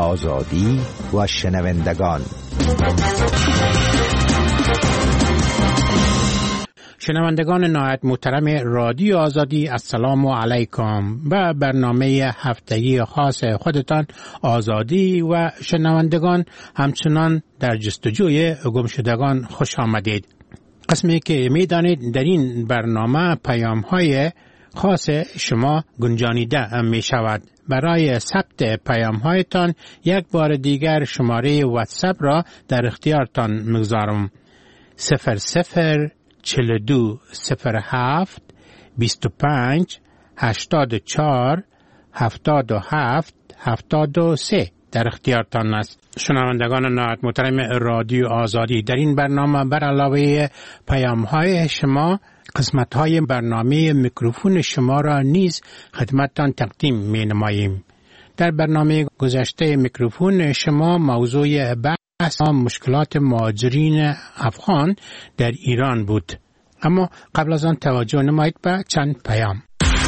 آزادی و شنوندگان. شنوندگان نهایت محترم رادیو آزادی، السلام علیکم. و برنامه هفتگی خاص خودتان آزادی و شنوندگان همچنان در جستجوی گمشدگان خوش آمدید. قسمی که میدانید در این برنامه پیام‌های خاص شما گنجانیده می شود. برای ثبت پیام‌هایتان یک بار دیگر شماره واتساپ را در اختیارتان می‌گذارم. 0042 07 25 84 77 73 در اختیارتان است. شنوندگان نهایت محترم رادیو آزادی، در این برنامه بر علاوه پیام‌های شما قسمت‌های برنامه میکروفون شما را نیز خدمتتان تقدیم می‌نماییم. در برنامه گذشته میکروفون شما موضوع بحث مشکلات مهاجرین افغان در ایران بود. اما قبل از آن توجه نمایید به چند پیام.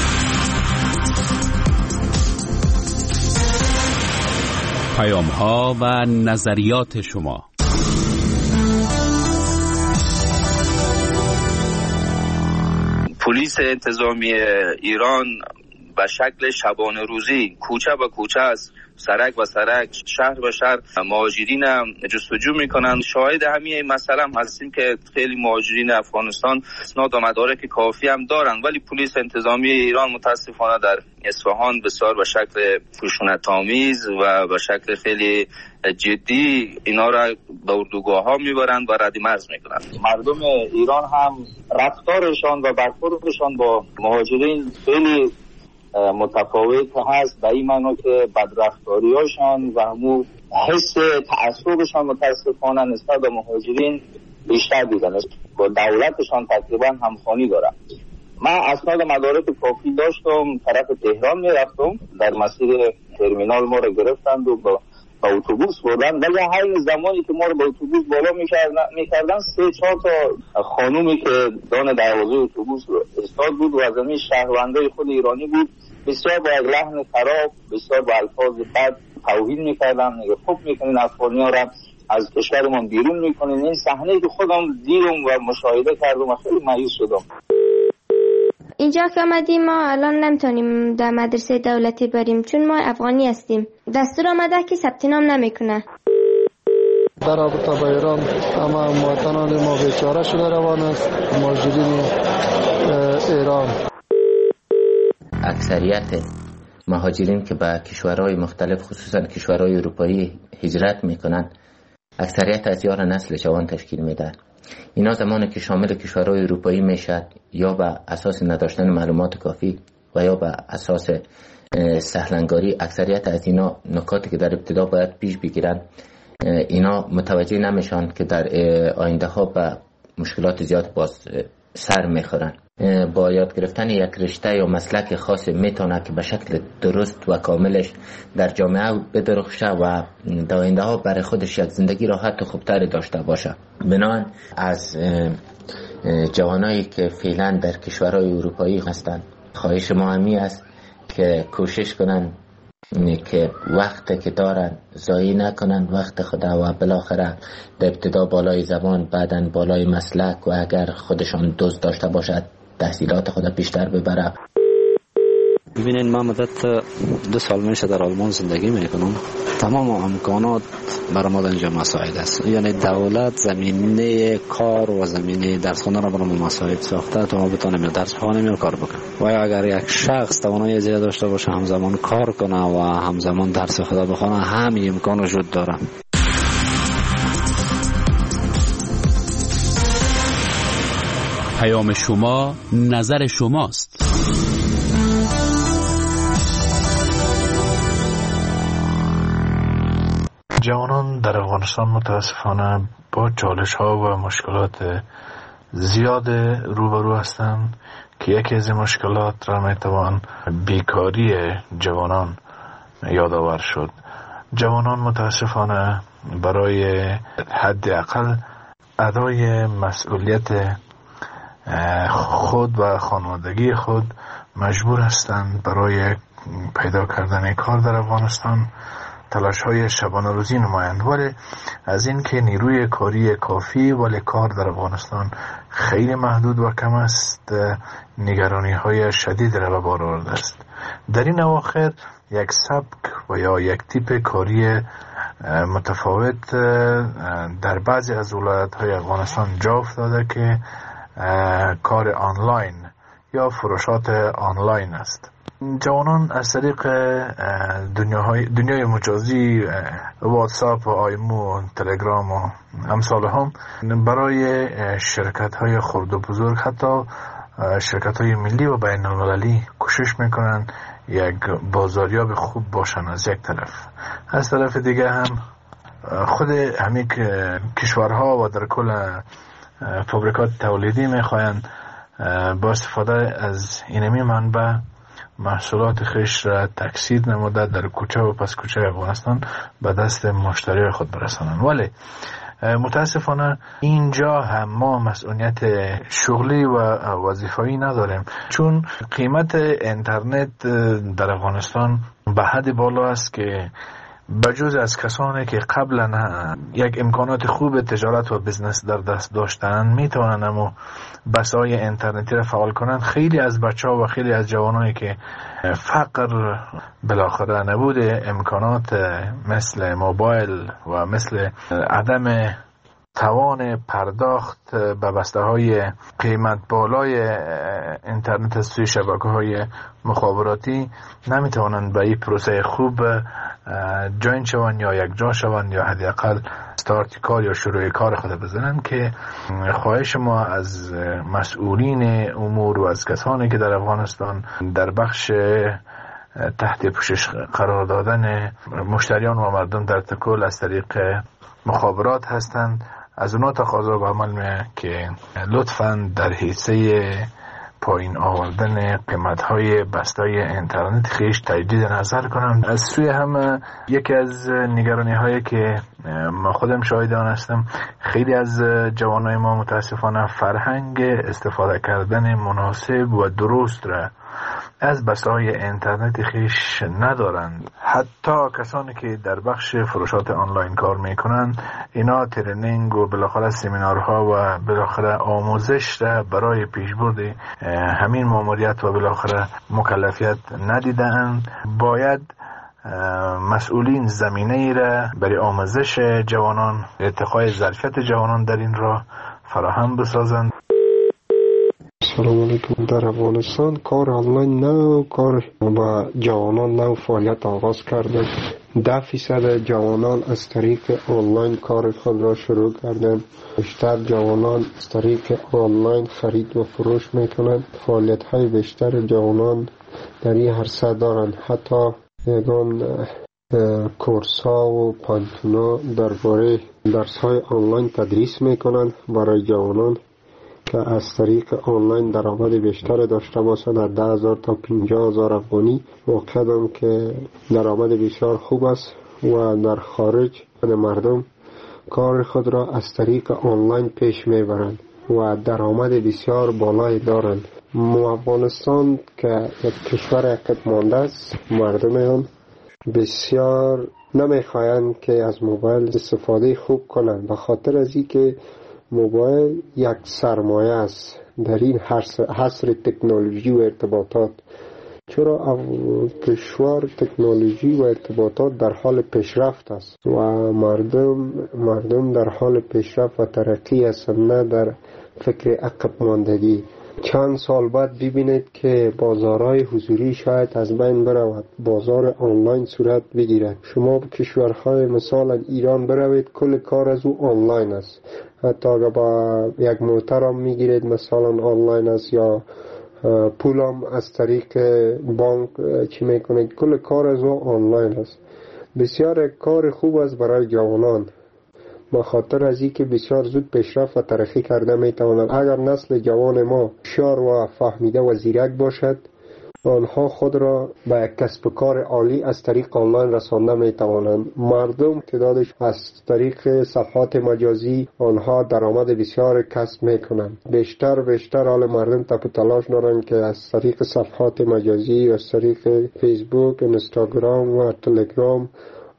پیام‌ها و نظریات شما. پلیس انتظامی ایران به شکل شبانه روزی کوچه به کوچه است، سرک و سرک، شهر به شهر مهاجرین جستجو میکنند. شاهد همین مسئله هم هستیم که خیلی مهاجرین افغانستان اسناد و مدارک کافی هم دارند، ولی پلیس انتظامی ایران متاسفانه در اصفهان بسیار به شکل خشونت‌آمیز و به شکل خیلی جدی اینا را به اردوگاه ها میبرند و رد مرز میکنند. مردم ایران هم رفتارشان و برخوردشان با مهاجرین خیلی متفاوت هست، به این معنی که بدرفتاریاشان و همون حس تعصبشان متاسفانه نسبت به مهاجرین بیشتر دیدن، با دولتشان تقریبا همخوانی دارن. من اسناد مدارک کافی داشتم، طرف تهران میرفتم، در مسیر ترمینال ما رو گرفتند و با اتوبوس بردن، ولی همین زمانی که ما رو با اتوبوس بالا میکردن 3-4 تا خانومی که دان دروازه اتوبوس رو استاد بود و از همین شهروندای خود ایرانی بود، بسیار با لحن خراب، بسیار با الفاظ بد توهین میکردن، میگه خوب میکنین افغانی‌ها را از کشورمون بیرون میکنین. این صحنه که خودم دیدم و مشاهده کردم و خیلی مایوس شدم. اینجا که آمدیم ما الان نمیتونیم در مدرسه دولتی بریم چون ما افغانی هستیم. دستور آمده که ثبت نام نمیکنه. در رابطه با ایران اما مواطنان ما بیچاره شده روان است. مهاجرین ایران، اکثریت مهاجرین که به کشورهای مختلف خصوصا کشورهای اروپایی هجرت میکنن، اکثریت از یار نسل جوان تشکیل میدن. اینا زمانی که شامل کشورهای اروپایی میشد یا به اساس نداشتن معلومات کافی و یا به اساس سهلنگاری، اکثریت از اینا نکاتی که در ابتدا باید پیش بگیرن اینا متوجه نمیشن که در آینده ها به مشکلات زیاد باز سر میخورن. با یاد گرفتن یک رشته یا مسلک خاص میتونه که به شکل درست و کاملش در جامعه بدرخشه و در آینده ها برای خودش یک زندگی راحت و خوبتری داشته باشه. بنابراین از جوانایی که فعلا در کشورهای اروپایی هستند خواهش ما همی است که کوشش کنن که وقت که دارن ضایع نکنن وقت خدا و بالاخره در ابتدا بالای زبان، بعدن بالای مسلک و اگر خودشان دوست داشته باشد تحصیلات خود بیشتر ببره. ببینید من مدت 2 سال میشه در آلمان زندگی میکنم. تمام امکانات برای ما اینجا مساعد است، یعنی دولت زمینه کار و زمینه درس خوندن را برای ما مساعد ساخته تا ما بتونیم درس بخوانیم و کار بکنیم. و اگر یک شخص توانایی زیاد داشته باشه همزمان کار کنه و همزمان درس خدا بخونه، همین امکان وجود داره. پیام شما نظر شماست. جوانان در افغانستان متاسفانه با چالش ها و مشکلات زیاد روبرو هستند که یکی از این مشکلات را میتوان بیکاری جوانان یادآور شد. جوانان متاسفانه برای حداقل ادای مسئولیت خود و خانوادگی خود مجبور هستند برای پیدا کردن کار در افغانستان تلاش های شبانه روزی نمایند، ولی از این که نیروی کاری کافی ولی کار در افغانستان خیلی محدود و کم است، نگرانی های شدید را به بار آورده است. در این اواخر یک سبک و یا یک تیپ کاری متفاوت در بعضی از ولایت های افغانستان جا افتاده که کار آنلاین یا فروشات آنلاین است. جوانان از طریق دنیای مجازی، واتساپ و آیمو، تلگرام و امثال هم برای شرکت های خرد و بزرگ، حتی شرکت های ملی و بین المللی کوشش میکنن یک بازاریاب خوب باشن از یک طرف. از طرف دیگه هم خود همین کشورها و در کل فابریکات تولیدی میخواین با استفاده از اینمی منبع محصولات خیش را تکثیر نموده در کوچه و پس کوچه افغانستان به دست مشتری خود برسانند. ولی متاسفانه اینجا هم ما مسئولیت شغلی و وظیفه‌ای نداریم، چون قیمت اینترنت در افغانستان به حد بالا است که بجز از کسانی که قبلا یک امکانات خوب تجارت و بزنس در دست داشتند میتوانند اما بسای اینترنتی را فعال کنند، خیلی از بچه‌ها و خیلی از جوانایی که فقر بالاخره نبود امکانات مثل موبایل و مثل عدم توان پرداخت به بسته‌های قیمت بالای اینترنت از سوی شبکه‌های مخابراتی نمیتوانند به این پروسه خوب جوین شوند یا یک جا شوند یا حداقل استارت کار یا شروع کار خود بزنند، که خواهش ما از مسئولین امور و از کسانی که در افغانستان در بخش تحت پوشش قرار دادن مشتریان و مردم در تکل از طریق مخابرات هستند، از اونا تقاضا به عمل میه که لطفاً در حیثه پایین آوردن قیمت‌های بسته‌های اینترنت خیش تجدید نظر کنم. از سوی هم یکی از نگرانی‌هایی که ما خودم شاهد آن هستم، خیلی از جوانای ما متاسفانه فرهنگ استفاده کردن مناسب و درست را از بسته‌های اینترنت خیش ندارند. حتی کسانی که در بخش فروشات آنلاین کار میکنند، اینا ترینینگ و بالاخره سمینارها و بالاخره آموزش را برای پیشبرد همین ماموریت و بالاخره مکلفیت ندیدند. باید مسئولین زمینه ای را برای آموزش جوانان، ارتقای ظرفیت جوانان در این راه فراهم بسازند. سلام علیکم. در افغانستان کار آنلاین نو کار با جوانان نو فعالیت آغاز کرده. 10% جوانان از طریق آنلاین کار خود را شروع کردند. بیشتر جوانان از طریق آنلاین خرید و فروش میکنند. فعالیت های بیشتر جوانان در این عرصه دارند. حتی یگان کورس ها و پانتونا درباره درس های آنلاین تدریس میکنند برای جوانان که از طریق آنلاین درآمد بیشتر داشته باشند. در 10,000 تا 50,000 افغانی واقعا که درآمد بسیار خوب است و در خارج مردم کار خود را از طریق آنلاین پیش میبرند و درآمد بسیار بالایی دارند. افغانستان که یک کشور عقب مانده است، مردم آن بسیار نمیخواهند که از موبایل استفاده خوب کنند، به خاطر از اینکه موبایل یک سرمایه است در این حصر تکنولوژی و ارتباطات. چرا کشور تکنولوژی و ارتباطات در حال پیشرفت است و مردم در حال پیشرفت و ترقی هستند، نه در فکر عقب ماندگی. چند سال بعد ببینید که بازارهای حضوری شاید از بین برود، بازار آنلاین صورت بگیرد. شما به کشورهای مثلا ایران بروید، کل کار از او آنلاین است. حتی اگر با یک محترم میگیرید مثلا آنلاین است یا پولم از طریق بانک چی میکنید، کل کار از او آنلاین است. بسیار کار خوب است برای جوانان، به خاطر از اینکه بسیار زود پیشرفت و ترقی کرده میتوانند. اگر نسل جوان ما هوشیار و فهمیده و زیرک باشد، آنها خود را به یک کسب کار عالی از طریق آنلاین رسانده میتوانند. مردم تعدادش از طریق صفحات مجازی آنها درآمد بسیار کسب میکنند. بیشتر حال مردم تلاش دارند که از طریق صفحات مجازی، از طریق فیسبوک، اینستاگرام و تلگرام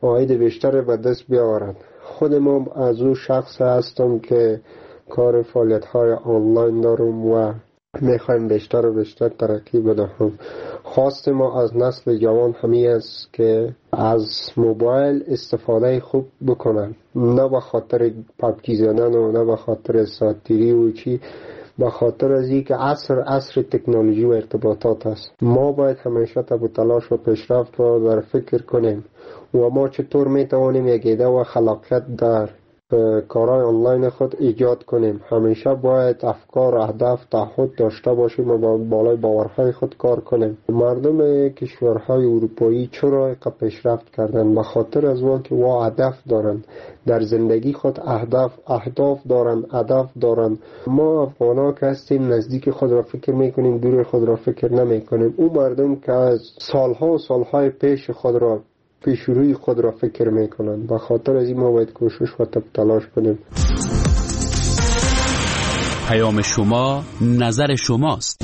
عاید بیشتر به دست بیاورند. خود ما از او شخص هستم که کار فعالیت‌های آنلاین دارم و میخوایم بیشتر و بیشتر ترقی بدهم. خواست ما از نسل جوان همین است که از موبایل استفاده خوب بکنن، نه به خاطر پابجی زدن و نه به خاطر ساتیری و چی، به خاطر از اینکه عصر تکنولوژی و ارتباطات است. ما باید همیشه تب و تلاش و پیشرفت رو در فکر کنیم و ما چطور میتوانیم یک ایده و خلاقیت در کارهای آنلاین خود ایجاد کنیم. همیشه باید افکار، اهداف، تعهد داشته باشیم و با بالای باورهای خود کار کنیم. مردم کشورهای اروپایی چرا اینقدر پیشرفت کردن؟ به خاطر از اون که وا هدف دارن در زندگی خود، اهداف دارن، هدف دارن. ما افغانا که هستیم نزدیک خود را فکر میکنیم، دور خود را فکر نمیکنیم. اون مردم که از سالها و سالهای پیش روی خود را فکر میکنند. به خاطر از این ما باید کوشش و تلاش کنیم. پیام شما نظر شماست.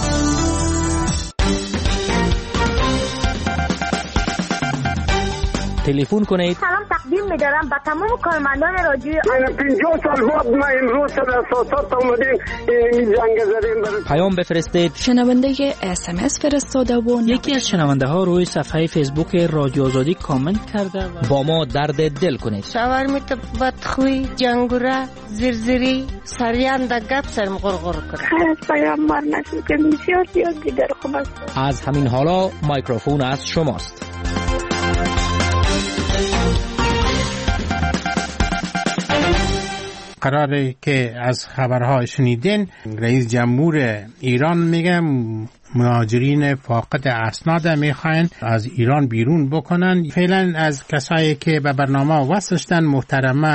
تلفن کنید. سلام تقدیم می‌دارم به تمام کارمندان رادیو. 50 سال بعد ما امروز در اساسات اومدیم این جنگ زدیم. پیام بفرستید. شنونده SMS فرستاده و یکی از شنونده ها روی صفحه فیسبوک رادیو آزادی کامنت کرده و با ما درد دل کنید. شاورمیت بدخوی، جنگوره، زرزری، سریان در گپ سرم غرغر کنه. خیلی پیام مار نشد که بسیار دیگر خوب است. از همین حالا مایکروفون از شماست. قراره که از خبرها شنیدین رئیس جمهور ایران میگه مهاجرین فاقد اسناد میخواین از ایران بیرون بکنن. فعلا از کسایی که به برنامه وصلشتن محترمه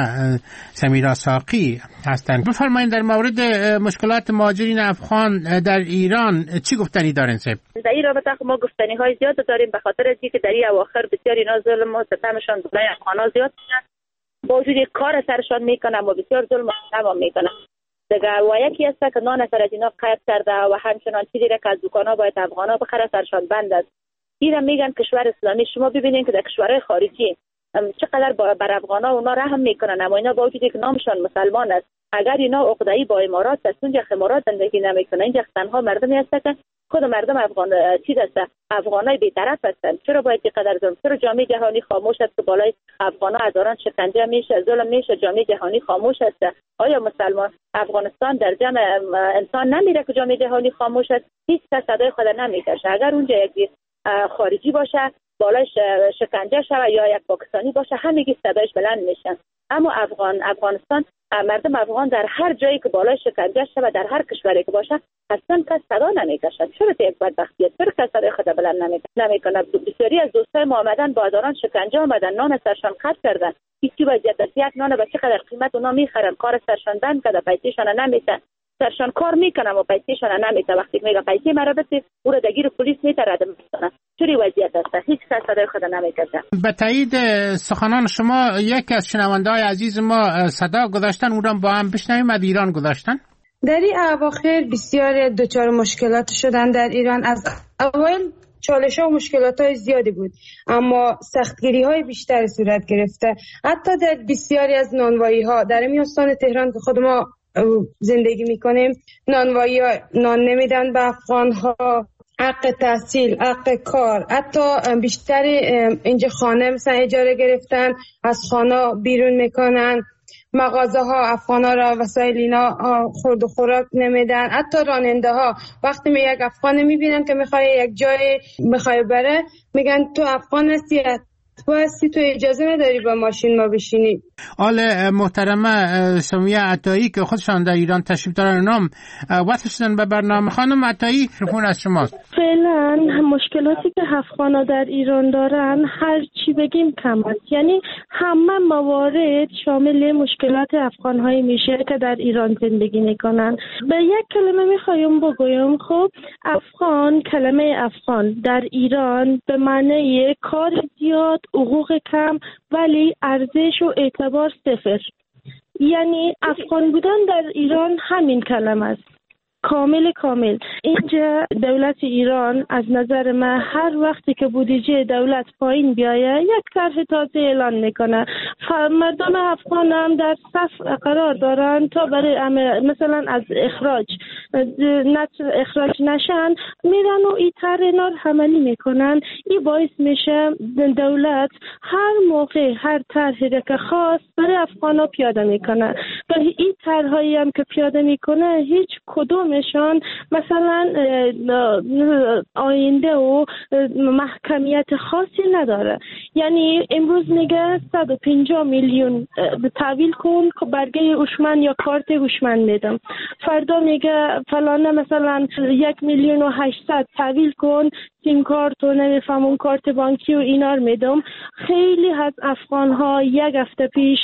سمیرا ساقی هستن. بفرمایید در مورد مشکلات مهاجرین افغان در ایران چی گفتنی دارین صاحب؟ در این رابطه ما گفتنی های زیاد داریم به خاطر اینکه در این اواخر بسیار اینا ظلم و ستمشان برای افغانا زیاد شد. با وجود کار سرشان میکنن و بسیار ظلم و ستم میکنن دیگه. و یکی است که نان سر از اینا قید کرده و همچنان چیزی را که از دکانا باید افغانا بخره سرشان بند است. دیدم میگن کشور اسلامی. شما ببینید که در کشورهای خارجی چقدر بر افغانا اونا رحم میکنن، اما اینا با وجودی که نامشان مسلمان است، اگر اینا عقده‌ای با امارات است، اونجا امارات زندگی نمیکنن. اینجا تنها مردمی هست که خود مردم افغان چیز است، افغانای بی‌طرف هستند. چرا باید اینقدر ظلم؟ چرا جامعه جهانی خاموش است که بالای افغانا هزاران شکنجه میشه، ظلم میشه؟ جامعه جهانی خاموش است. آیا مسلمان افغانستان در جمع انسان نمیره که جامعه جهانی خاموش است؟ هیچ کس صدای خود نمیکشه. اگر اونجا یک خارجی باشه بالای شکنجه شوه یا یک پاکستانی باشه همگی صدایش بلند میشن. اما افغانستان مردم افغان در هر جایی که بالای شکنجه شوه در هر کشوری که باشه اصلا کس صدا نمیکشن. چرا یک بدبختیه؟ چرا کس صدای خود بلند نمیکنه؟ بسیاری از دوستای ما آمدن بازاران شکنجه آمدن، نان سرشان قطع کردن. هیچی وضعیت است. یک نان به چقدر قیمت اونا میخرن، کار سرشان بند کرده، پیسه‌شان نمیتن، سرشان کار میکنن و پیسه‌شان نمیتن. وقتی میگه پیسه مرا بده او را دگیر پلیس میترد میکنه. چوری وضعیت است. هیچ کس صدای خود نمیکشه. به تایید سخنان شما یکی از شنونده‌های عزیز ما صدا گذاشتن، اون را با هم بشنویم. از ایران گذاشتن. در این اواخر بسیار دچار مشکلات شدن در ایران. از اول چالش ها و مشکلات های زیادی بود اما سختگیری های بیشتر صورت گرفته. حتی در بسیاری از نانوایی ها در میانستان تهران که خود ما زندگی میکنیم، نانوایی ها نان نمیدن به افغان ها، حق تحصیل، حق کار. حتی بیشتر اینجا خانه مثلا اجاره گرفتن، از خانه بیرون میکنن. مغازه ها افغان ها را وسایل اینا خورد و خوراک نمیدن. حتی راننده ها وقتی یک افغان میبینن که میخوای یک جای میخوای بره میگن تو افغان هستی، تو اجازه نداری با ماشین ما بشینی. آله محترمه سمیه عطایی که خودشان در ایران تشریف دارن نام وصل شدن به برنامه. خانم عطایی رفون از شماست. فعلا مشکلاتی که افغانا در ایران دارن هر چی بگیم کم است. یعنی همه موارد شامل مشکلات افغان‌هایی میشه که در ایران زندگی میکنن. به یک کلمه میخوایم بگویم، خب افغان، کلمه افغان در ایران به معنی کار زیاد، حقوق کم ولی ارزش و اعتبار صفر. یعنی افغان بودن در ایران همین کلمه است. کامل اینجا دولت ایران از نظر من هر وقتی که بودجه دولت پایین بیایه یک طرح تازه اعلان میکنه. مردم افغان هم در صف قرار دارن تا برای مثلا از اخراج نشن، میرن و این طرح اینا رو عملی میکنن. این باعث میشه دولت هر موقع هر طرحی که خواست برای افغانا پیاده میکنه. ولی این طرحایی هم که پیاده میکنه هیچ کدومشان مثلا آینده و محکمیت خاصی نداره. یعنی امروز میگه 150 میلیون تحویل کن که برگه هوشمند یا کارت هوشمند میدم، فردا میگه فلانه مثلا 1,800,000 تحویل کن سیم کارت و نمیفهمون کارت بانکی و اینا رو میدم. خیلی از افغان ها یک هفته پیش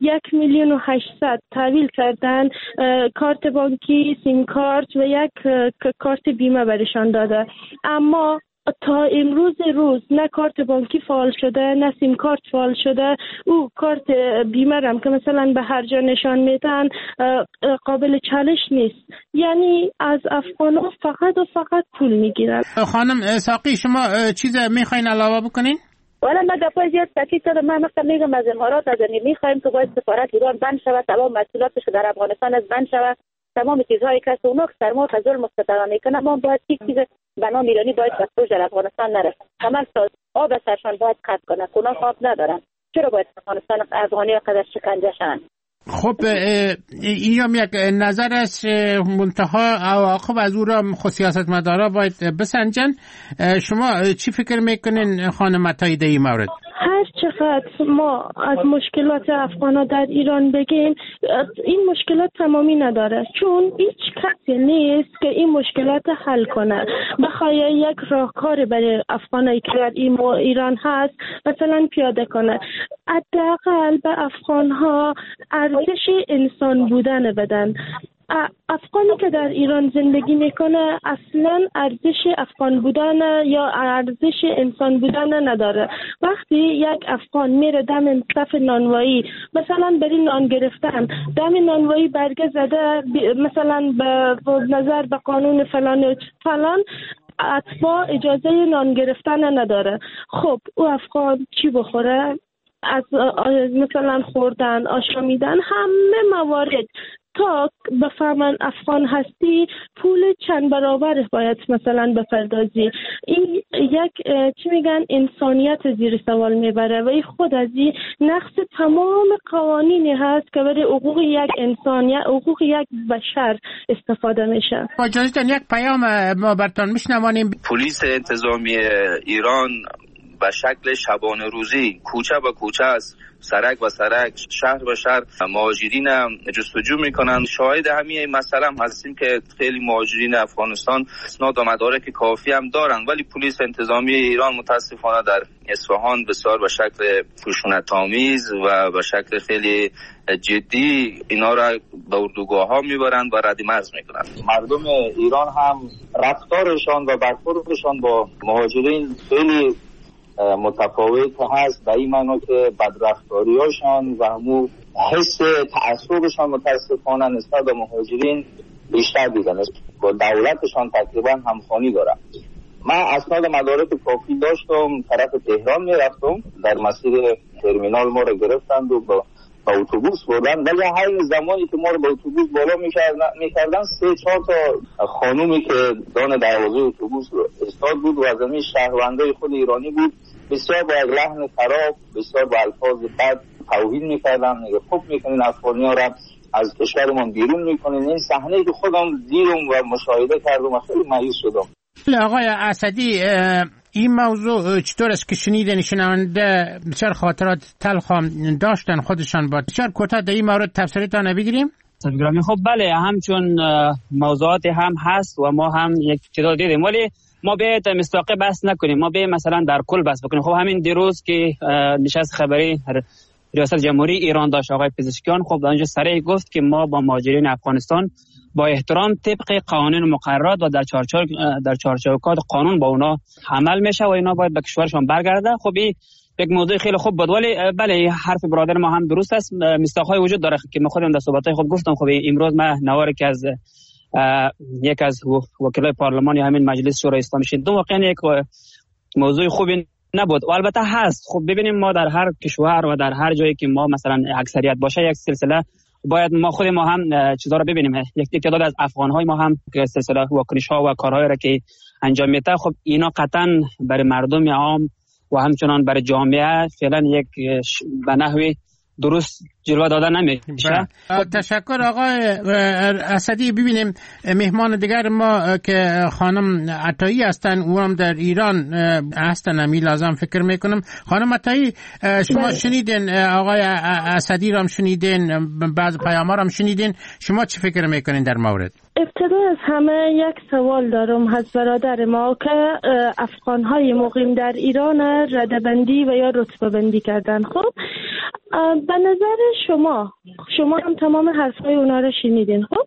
1,800,000 تحویل کردن، کارت بانکی، سیم کارت و یک کارت بیمه برشان داده، اما تا امروز نه کارت بانکی فعال شده نه سیم کارت فعال شده. او کارت بیمه هم که مثلا به هر جا نشان میدن قابل چالش نیست. یعنی از افغان‌ها فقط پول میگیرن. خانم ساقی شما چیز میخواین علاوه بکنین؟ والا من دفعه زیاد تاکید کردم. من مثلا میگم از امارات از میخوایم که باید سفارت ایران بند شود، تمام مسئولیتش در افغانستان از بند شود، تمام چیزهایی که اونا سرما ظلم مستقیم میکنه ما باید یک چیز به نام ایرانی باید بسوج در افغانستان نرسه. کامل ساز آب سرشان باید قطع کنه. اونا آب ندارن، چرا باید افغانستان افغانی قدر شکنجه شن؟ خب اینم یک نظر از منتها عواقب از او را خود سیاستمدارا باید بسنجن. شما چی فکر میکنین خانم عطایی در این مورد؟ هر چقدر ما از مشکلات افغان‌ها در ایران بگیم این مشکلات تمامی نداره، چون هیچ کسی نیست که این مشکلات حل کنه. بخوای یک راهکار برای افغانایی که در ایران هست مثلا پیاده کنه، حداقل به افغان‌ها ارزش انسان بودن بدن. افغانی که در ایران زندگی میکنه اصلا ارزش افغان بودن یا ارزش انسان بودن نداره. وقتی یک افغان میره دم صف نانوایی مثلا برای نان گرفتن، دم نانوایی برگه زده مثلا به نظر به قانون فلان اتباع اجازه نان گرفتن نداره، خب او افغان چی بخوره؟ از مثلا خوردن، آشامیدن، همه موارد تا بفهمن افغان هستی پول چند برابر باید مثلا بپردازی. این یک چی میگن انسانیت زیر سوال میبره و این خود از این نقص تمام قوانینی هست که برای حقوق یک انسان یا حقوق یک بشر استفاده میشه. با اجازهتون یک پیام ما براتون میشنوانیم. پلیس انتظامی ایران به شکل شبانه روزی کوچه به کوچه است، سرک و سرک، شهر به شهر مهاجرین جستجو میکنن. شاهد همین مسئله هم هستیم که خیلی مهاجرین افغانستان اسناد و مدارک کافی هم دارن، ولی پلیس انتظامی ایران متاسفانه در اصفهان بسیار به شکل خشونت‌آمیز و به شکل خیلی جدی اینا را به اردوگاه ها میبرند و ردیمرز میکنند. مردم ایران هم رفتارشان و برخوردشان با مهاجرین خیلی متفاوت هست، به این معنی که بدرفتاریاشان و همون حس تعصبشان متاسفانه نسبت به مهاجرین بیشتر دیدن، با دولتشان تقریبا همخوانی دارن. من اسناد مدارک کافی داشتم، طرف تهران میرفتم، در مسیر ترمینال ما رو گرفتند و با اتوبوس بردن، ولی هر زمانی که ما رو با اتوبوس بالا میکردن 3-4 تا خانومی که دان دروازه اتوبوس استاد بود و از همین شهروندای خود ایرانی بود، بسیار با لحن خراب، بسیار با الفاظ بد توهین میکردن، میگه خوب میکنین افغانی‌ها را از کشورمان بیرون میکنین. این صحنه‌ای که خودم دیدم و مشاهده کردم و خیلی مایوس شدم. آقای اسدی این موضوع چطور است که شنیدن شنونده بسیار خاطرات تلخ داشتن خودشان با بسیار کوتاه در این مورد تفسیرتان بگیریم؟ خب بله، همچون موضوعات هم هست و ما هم یک تعداد دیدیم، ولی ما باید مستقل بحث نکنیم، ما باید مثلا در کل بحث بکنیم. خب همین دیروز که نشست خبری ریاست جمهوری ایران داشت آقای پزشکیان، خب اونجا صریح گفت که ما با مهاجرین افغانستان با احترام طبق قوانین و مقررات و در چارچوبات قانون با اونا عمل میشه و اینا باید به کشورشان برگرده. خب این یک موضوع خیلی خوب بود، ولی بله حرف برادر ما هم درست است، مستاق‌های وجود داره که ما خودم در صحبت‌های خود گفتم. خب امروز ما نواری که از یک از وکلای پارلمان یا همین مجلس شورای اسلامی شد. واقعا یک موضوع خوبی نبود و البته هست. خب ببینیم ما در هر کشور و در هر جایی که ما مثلا اکثریت باشه یک سلسله باید ما خود ما هم چیزا رو ببینیم. یک تعداد از افغان‌های ما هم سلسله واکنش‌ها و کارهایی را که انجام میده، خب اینا قطعا برای مردم عام و همچنان برای جامعه فعلا یک به نحوی درست جلوه داده نمیشه. تشکر آقای اسدی. ببینیم مهمان دیگر ما که خانم عطایی هستن، او هم در ایران هستن، امی لازم فکر میکنم. خانم عطایی شما شنیدین آقای اسدی را هم شنیدین، بعض پیام ها را هم شنیدین، شما چی فکر میکنین در مورد؟ ابتدا از همه یک سوال دارم از برادر ما که افغان‌های مقیم در ایران رده‌بندی و یا رتبه‌بندی کردن. خب به نظر شما هم تمام حرفای اونا رو شنیدین. خب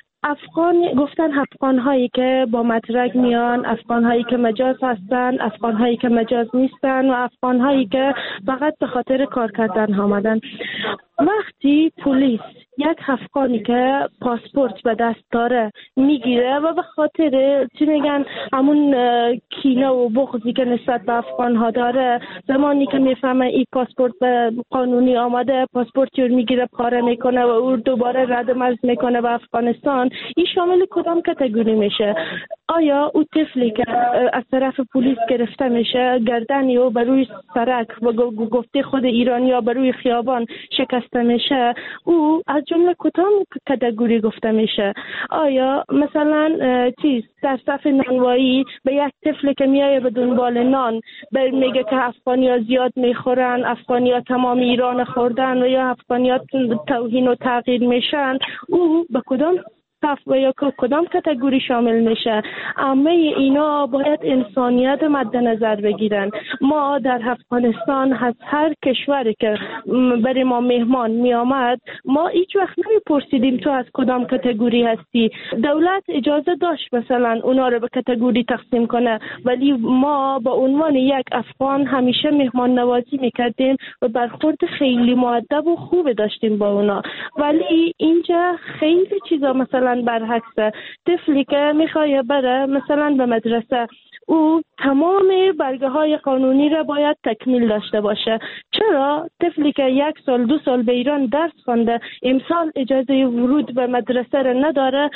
گفتن افغان‌هایی که با مدرک میان، افغان‌هایی که مجاز هستن، افغان‌هایی که مجاز نیستن و افغان‌هایی که فقط به خاطر کار کردن آمدن. وقتی پلیس یک افغانی که پاسپورت به دست داره میگیره و به خاطر چی میگن همون کینه و بغضی که نسبت به افغان‌ها داره، زمانی که میفهمه این پاسپورت به قانونی آمده، پاسپورت رو میگیره پاره میکنه و او دوباره رد مرز میکنه به افغانستان، این شامل کدام کاتگوری میشه؟ آیا او طفلی که از طرف پلیس گرفته میشه، گردنی و بر روی سرک و گفته خود ایرانی‌ها بر روی خیابان شکسته میشه، او از جمله کدام کاتگوری گفته میشه؟ آیا مثلا در صف نانوایی به یک طفلی که میایه به دنبال نان میگه که افغانی‌ها زیاد میخورن، افغانی‌ها تمام ایران خوردن و یا افغانی‌ها توهین و تغییر میشن، او به کدام و یا کدام کاتگوری شامل میشه؟ همه اینا باید انسانیت مد نظر بگیرن. ما در افغانستان از هر کشوری که برای ما مهمان می آمد، ما هیچ وقت نمیپرسیدیم تو از کدام کاتگوری هستی. دولت اجازه داشت مثلا اونا رو به کاتگوری تقسیم کنه، ولی ما با عنوان یک افغان همیشه مهمان نوازی میکردیم و برخورد خیلی مؤدب و خوب داشتیم با اونا. ولی اینجا خیلی چیزا مثلا برعکسه. طفلی که میخواه بره مثلا به مدرسه، او تمام برگه های قانونی را باید تکمیل داشته باشه. چرا طفلی که 1 سال 2 سال به ایران درس خونده امسال اجازه ورود به مدرسه را نداره؟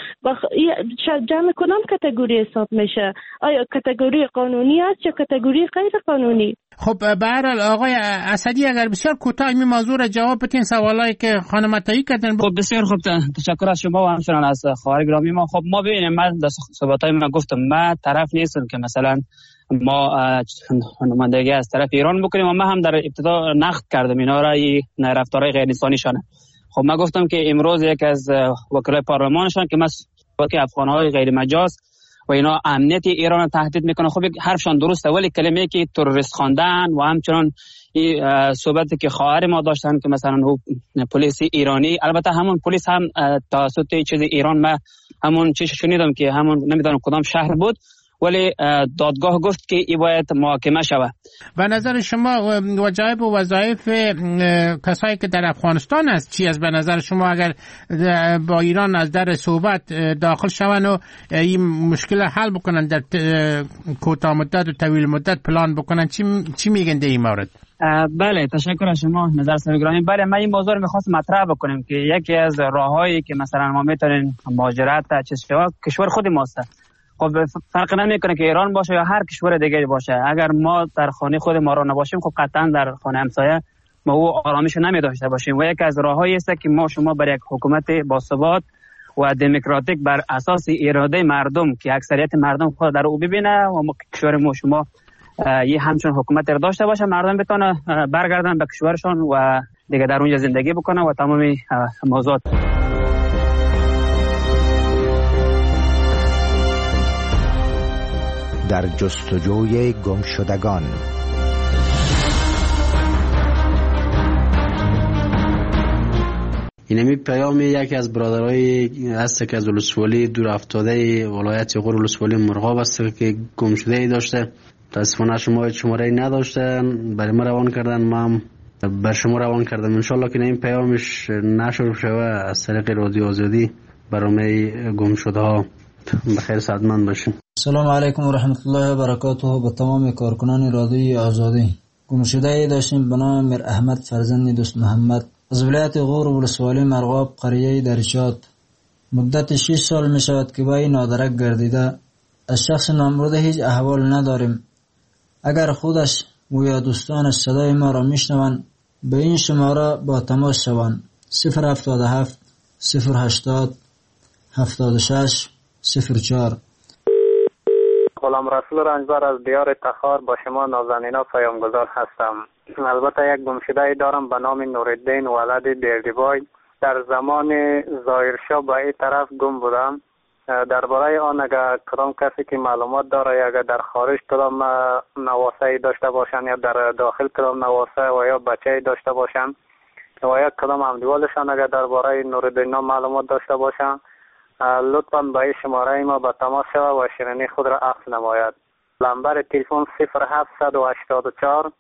جمع کدام کاتگوری حساب میشه؟ آیا کاتگوری قانونی است یا کاتگوری غیر قانونی؟ خب به هر حال آقای اسدی اگر بسیار کوتاه این موضوع را جواب بدین، سوالایی که خانم عطایی کردن. خب بسیار خوب، تشکر از شما و همچنان از خواهر گرامی ما. خب ما ببینیم، من در صحبت‌های من گفتم من طرف نیستم که مثلا ما نمایندگی از طرف ایران بکنیم و من هم در ابتدا نقد کردم اینا را، این رفتارهای غیر انسانیشانه. خب من گفتم که امروز یک از وکلای پارلمانشان که مسئله افغان‌های غیر مجاز و اینا امنیت ایران رو تهدید میکنه، خب حرفشان درسته، ولی کلمه‌ای که تروریست خواندن و همچنان این صحبتی که خواهر ما داشتن که مثلا پلیس ایرانی، البته همون پلیس هم توسط چیز ایران، من همون چیز شنیدم که همون نمیدونم کدام شهر بود، ولی دادگاه گفت که این باید محاکمه شود. به نظر شما وظایف و وظایف کسایی که در افغانستان است چی است؟ به نظر شما اگر با ایران از در صحبت داخل شون و این مشکل حل بکنن، در کوتاه مدت و طویل مدت پلان بکنن، چی میگن در این مورد؟ بله تشکر از شما نظر سرگرانی. بله من این موضوع رو میخواستم مطرح بکنم که یکی از راههایی که مثلا ما میتونیم مهاجرت کشور خود ماست. خب فرق نمیکنه که ایران باشه یا هر کشور دیگری باشه، اگر ما در خانه خود ما را نباشیم خب قطعا در خانه همسایه ما او آرامش نمی داشته باشیم. و یک از راههایی است که ما شما برای یک حکومت باثبات و دموکراتیک بر اساس اراده مردم که اکثریت مردم خود در او ببینه و ما کشور ما شما یه همچون حکومت را داشته باشه، مردم بتونه برگردن به کشورشان و دیگه در اونجا زندگی بکنه و تمام موضوعات. در جستجوی گمشدگان. اینمی پیام یکی از برادرای هست که از ولسوالی دور افتاده ولایت غور ولسوالی مرغاب است که گم شده ای داشته. متاسفانه شماره نداشته، برای ما روان کردن، ما هم بر شما روان کردم. انشالله که این پیامش نشر شود از طریق رادیو آزادی برنامه گم شده ها. بخیر سعادتمند باشین. سلام علیکم و رحمت الله و برکاته. به تمام کارکنان رادیوی آزادی. گم شده ای داشتیم به نام میر احمد فرزند دوست محمد از ولایت غور ولسوالی مرغاب قریه درشات. مدت 6 سال می شود که با این نادرک گردیده. از شخص نامبرده هیچ احوال نداریم. اگر خودش و یا دوستانش صدای ما را میشنوند به این شماره با تماس شوند. 077 080 76 04. غلام رسول رنجبر از دیار تخار با شما نازنینا پیامگذار هستم. البته یک گمشده دارم به نام نورالدین ولد دیردیبای. در زمان ظاهرشاه به این طرف گم بودم. درباره آن اگر کدام کسی که معلومات داره اگر در خارج کدام نواسه داشته باشن یا در داخل کدام نواسه و یا بچه داشته باشن و یا کدام همدیوالشان اگر درباره نورالدین معلومات داشته باشن لطفاً به این شماره ما به تماس شود و شیرینی خود را عکس نماید. نمبر تلفن 0784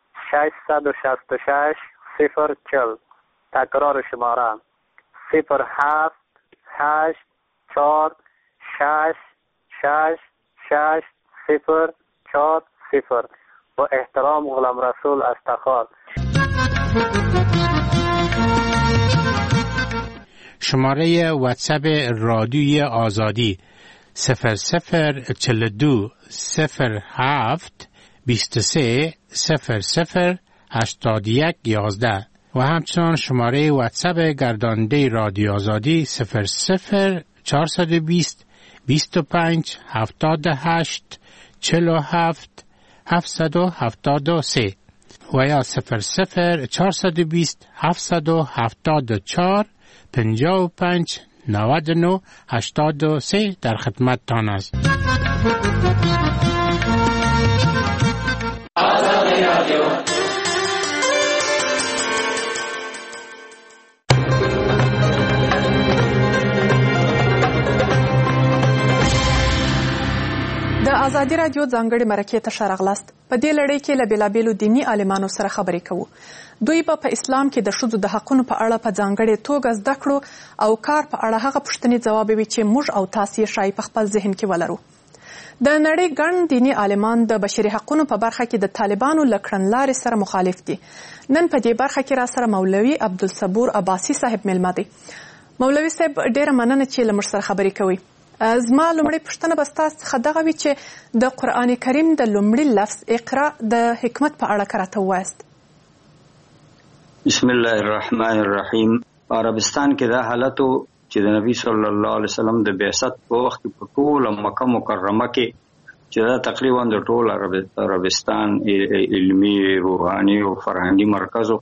666 040. تکرار شماره 078 4 6 6 6 040. با احترام غلام رسول از تخار. شماره واتساپ رادیوی آزادی 0042 07 23 00 81 11 و همچنان شماره واتساپ گرداننده رادیو آزادی 00 420 25 78 47 773 و یا 00 420 774 55 99 83 در خدمت تان است. د ازادي رادیو ځانګړي مرکې ته ښه راغلاست. په دې لړۍ کې له بېلابېلو دیني عالمانو سره خبرې کوو. دوی به په اسلام کې د ښځو د حقونو په اړه په ځانګړې توګه زده کړو او کار په اړه هغه پوښتنې ځوابوي چې موږ او تاسې یې ښایي په خپل ذهن کې ولرو. د نړۍ ګڼ دیني عالمان د بشري حقونو په برخه کې د طالبانو له کړنلارې سره مخالف دي. نن په دې برخه کې را سره مولوي عبدالصبور عباسي صاحب میلمه دی. مولوي صاحب ډېره مننه چې له موږ سره خبرې کوئ. زما لومړی پوښتنه به ستاسو څخه دغه وي چې د قرآن کریم د لومړي لفظ اقرا د حکمت په اړه که راته ووایاست. بسم الله الرحمن الرحیم. عربستان کې دا حالتو چې د نبی صلی الله علیه وسلم د بعثت په وخت کې په ټوله مکه مکرمه کې چې دا تقریبا د ټول عربستان علمي روحاني او فرهنګي مرکزو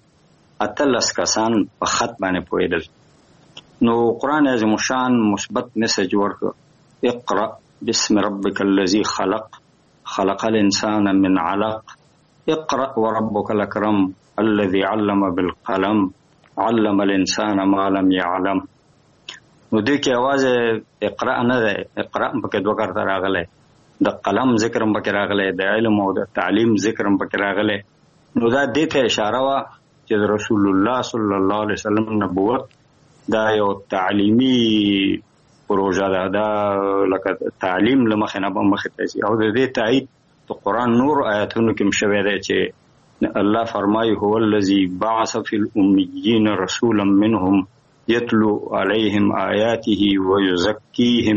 18 کسان په خط باندې پوهېدل. نو قرآن عظیم الشان مثبت میسج ورکړ: اقرأ بسم ربك الذي خلق خلق الانسان من علق اقرأ وربك الاكرم الذي علم بالقلم علم الانسان ما لم يعلم. نو دې کې आवाज اقرأ نه ده، اقرأ پکې دوه کارته راغلی، د قلم ذکر هم پکې راغلی، د علم او د تعلیم ذکر هم پکې راغلی. نو دا دې ته اشاره وه چې د رسول الله صلی الله علیه وسلم نبوت دا یو تعلیمی پروژه ده، دا لکه تعلیم له مخې نه به مخې ته ځي. او د دې تایید د قرآن نور آیاتونو کې هم شوی دی چې الله فرمایي: هو الذي بعث في الأميين رسولا منهم يتلو عليهم آياته ويزكيهم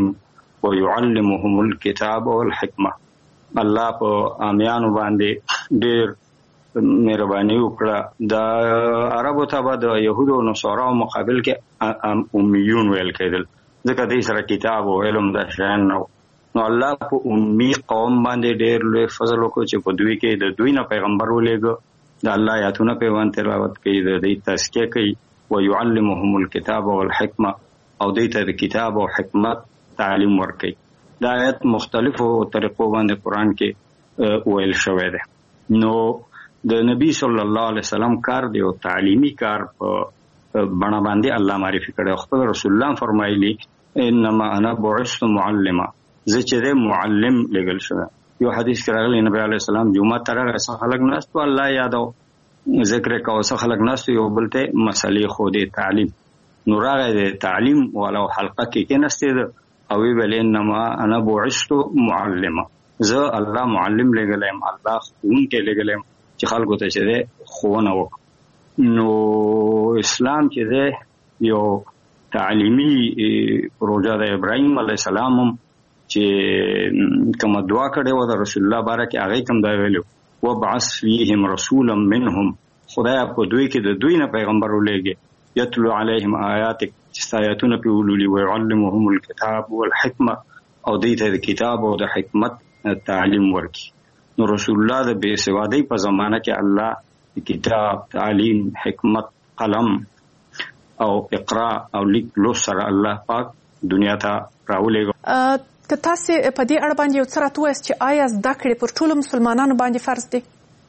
ويعلمهم الكتاب والحکمه. الله په امیانو باندې ډېر مهرباني وکړه. د عربو ته به د یهودو او نصاراو مقابل کې امیون ویل کېدل، ځکه دوی سره کتاب او علم د شیان نه و. نو الله په امي قوم باندې ډېر لوی فضل وکړو چې په دوی کې د دوی نه پیغمبر ولېږه، د الله آیاتونه پرې باندې تلاوت کوي، د دوی تزکیه کوي، ويعلمهم الكتاب والحکمه، او دوی ته د کتاب او حکمت تعلیم ورکوي. دا آیت مختلفو طریقو باندې قرآن کې ویل شوی دی. نو د نبی صلی الله علیه وسلم کار دی او تعلیمی کار په بڼه باندې الله معرفي کړی. خپل رسول الله فرمایلی: انما انا بعثت معلما، زه چې د معلم لګل شوی. یو حدیث کې راغلی نبی علیه السلام جمعه ته راغی، څه خلک ناست و الله یادو ذکر کوه، څه خلک ناست یو بل ته مسلې خو دې تعلیم. نو راغی د تعلیم والا حلقه کې کېناستې او ویل انما انا بعثت معلما، زه الله معلم لګلم، الله ښوونکی لګلم چې خلکو ته چې ښوونه وکړي. نو اسلام چې دی یو تعلیمي پروژه د ابراهیم علیه السلام چې کومه دعا کړې وه د رسول الله باره کې هغې کوم دا ویلي وابعث فیهم رسولا منهم، خدایه په دوی کې د دوی نه پیغمبر ولېږې یتلو علیهم آیاتک چې ستا آیاتونه پرې ولولي ویعلمهم الکتاب والحکمه او دوی ته د کتاب او د حکمت تعلیم ورکړي. نو رسول الله د بې سوادۍ په زمانه کې الله کتاب، تعلیم، حکمت، قلم او اقرا او لیک لوست سره الله پاک دنیا ته راولېږه. که تاسې په دې اړه باندې یو څه راته ووایاست چې آیا زده کړې پر ټولو مسلمانانو باندې فرض دی؟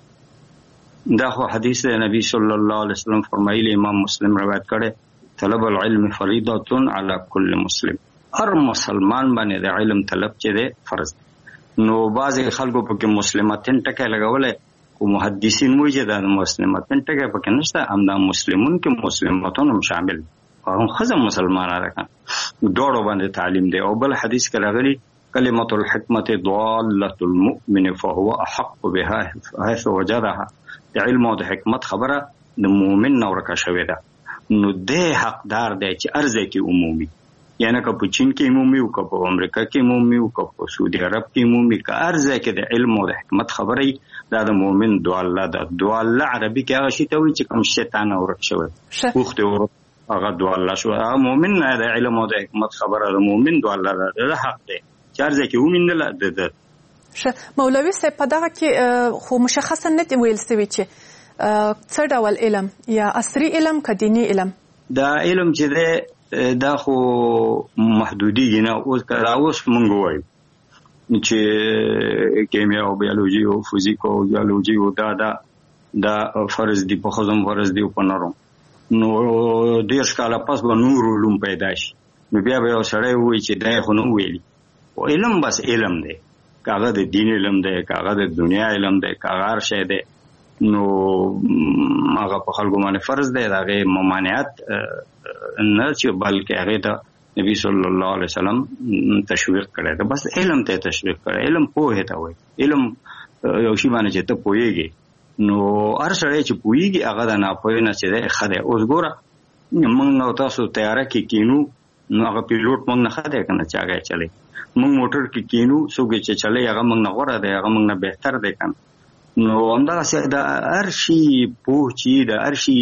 دا خو حدیث د نبی صلی الله علیه وسلم فرمایلی، امام مسلم روایت کړی طلب العلم فریضه علی کل مسلم، هر مسلمان باندې د علم طلب چې دی فرض دی. نو بعضې خلکو پکې مسلمتین ټکی لګولی، خو محدثین وایي چې دا د مسلمتین ټکی پکې نشته، همدا مسلمون کې مسلمتون هم شامل دي، هم ښځه مسلمانه ده که دواړو باندې تعلیم دی. او بل حدیث کې راغلي کلمة الحکمت ضالة المؤمن فهو احق بها حيث وجدها، د علم او د حکمت خبره د مؤمن نه ورکه شوې ده، نو دی حقدار دی چې هر ځای کې عمومي، یعنی که په چین کې عمومي او که په امریکا کې عمومي او که په سعودي عرب کې عمومي، که هر ځای کې د علم او د حکمت خبره دا د مؤمن دواله ده. دواله عربي کې هغه شي ته وایي چې کوم شیطان ورک شوی اوښتې ورک هغه دواله شو، هغه مؤمن نه د علم او د حکمت خبره د مؤمن دواله ده، د حق دی چې هر ځای کې وموندله د مولوي صاحب په دغه کې خو مشخصا نه دی ویل سوي چې څه ډول علم یا عصري علم که دیني علم؟ دا علم چې دی دا خو محدودیږي نه، اوس مونږ وایو چې کیمیا او بیولوژي او فزیک او جیولوژي او دا فرض دي، په ښځو فرض دي او په نرو. نو 10 کاله پس به نور علوم پیدا شي، نو بیا به یو سړی ووایي چې دا خو نه ویلي. علم بس علم دی، که هغه د دین علم دی، که هغه د دنیا علم دی، که هغه هر شی دی، نو هغه په خلکو باندې فرض دی، د هغې ممانعت نه چې بلکې هغې ته نبی صلی الله علیه وسلم تشویق کړی ده، بس علم ته تشویق کړی. علم پوهې ته وایي، علم یو شي باندې چې ته پوهېږې، نو هر سړی چې پوهېږي هغه د ناپوهۍ نه چې دی ښه دی. اوس ګوره موږ او تاسو تیاره کې کینو، نو هغه پیلوټ موږ نه ښه دی که نه چې هغه یې چلی، موږ موټر کې کینو څوک چې چلی هغه موږ نه غوره دی، هغه موږ نه بهتر دی که نه. نو همدغسې د هر شي پوه چې د هر شي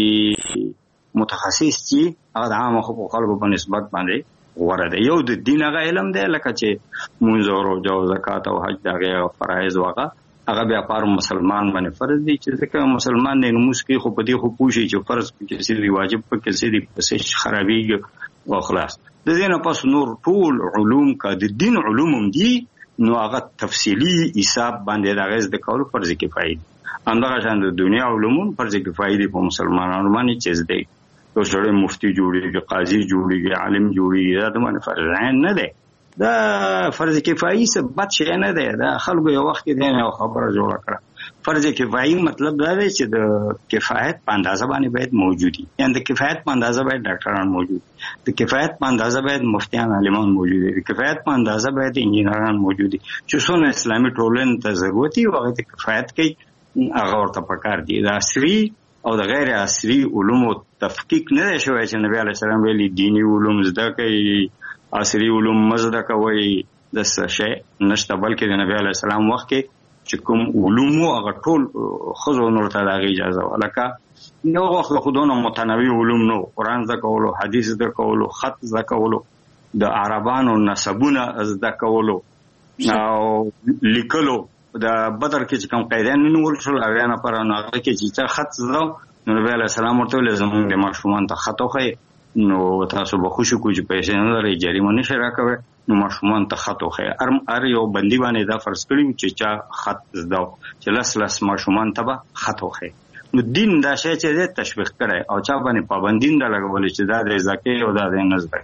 متخصص چې هغه د عامو خلکو په نسبت باندې غوره دی. یو د دین هغه علم دی لکه چې مونځ او روژه او زکات او حج د هغې فرایض هغه بیا په هر مسلمان باندې فرض دی، چې ځکه مسلمان دی لمونځ کوي خو په دې خو پوه شي چې فرض پکې څه دي، واجب پکې څه دي، پسې خرابېږي او خلاص. د دې نه پس نور ټول علوم که د دین علوم هم دي، نو هغه تفصیلي حساب باندې د هغې زده کولو فرض کفایي دي. همدغه شان د دنیا علوم هم فرض کفایي دي په مسلمانانو باندې چې زده کړي. یو سړی مفتي جوړېږي، قاضي جوړېږي، عالم جوړېږي، دا د باندې فرض عین نه دی، دا فرض کفایي څه بد شی نه دی. دا خلکو یو وخت کې دی یو خبره جوړه کړه. فرض کفایي مطلب دا دی چې د کفایت په اندازه باندې باید موجود وي، یعنې د کفایت په اندازه باید ډاکټران موجود وي، د کفایت په اندازه باید مفتیان عالمان موجود وي، د کفایت په اندازه باید انجینران موجود وي، چې څونه اسلامي ټولنې ته ضرورت وي هغې ته کفایت کوي، هغه ورته پکار دي. د عصري او د غیر عصري علومو تفکیک نه دی شوی چې نبی علیه السلام ویلي دیني علوم زده کوي، عصري علوم مه زده کوئ، داسې شی نشته، بلکې د نبی علیه السلام وخت کې چې کوم علوم وو هغه ټول ښځو نور ته د هغې اجازه وه. لکه یو وخت خو دونه متنوع علوم نه و، قرآن زده کولو، حدیث زده کولو، خط زده کولو، د عربانو نسبونه زده کولو او لیکلو. د بدر کې چې کوم قیدیان ونیول شول هغې نه پر نو هغه کې چې چا خط زده نو نبی علیه السلام ورته ویل زموږ د ماشومانو ته خط وښیئ، نو تاسو به خوشي کوئ چې پیسې نه لرئ، جریمه نشئ راکوئ، نو ماشومانو ته خط وښیئ. هر یو بندي باندې دا فرض کړي چې چا خط زده چې لس ماشومانو ته به خط وښیئ. نو دین دا شی چې دی تشویق کړی او چا باندې پابندي نه لګولې چې دا دی زده کوي او دا دی نه زده کوي.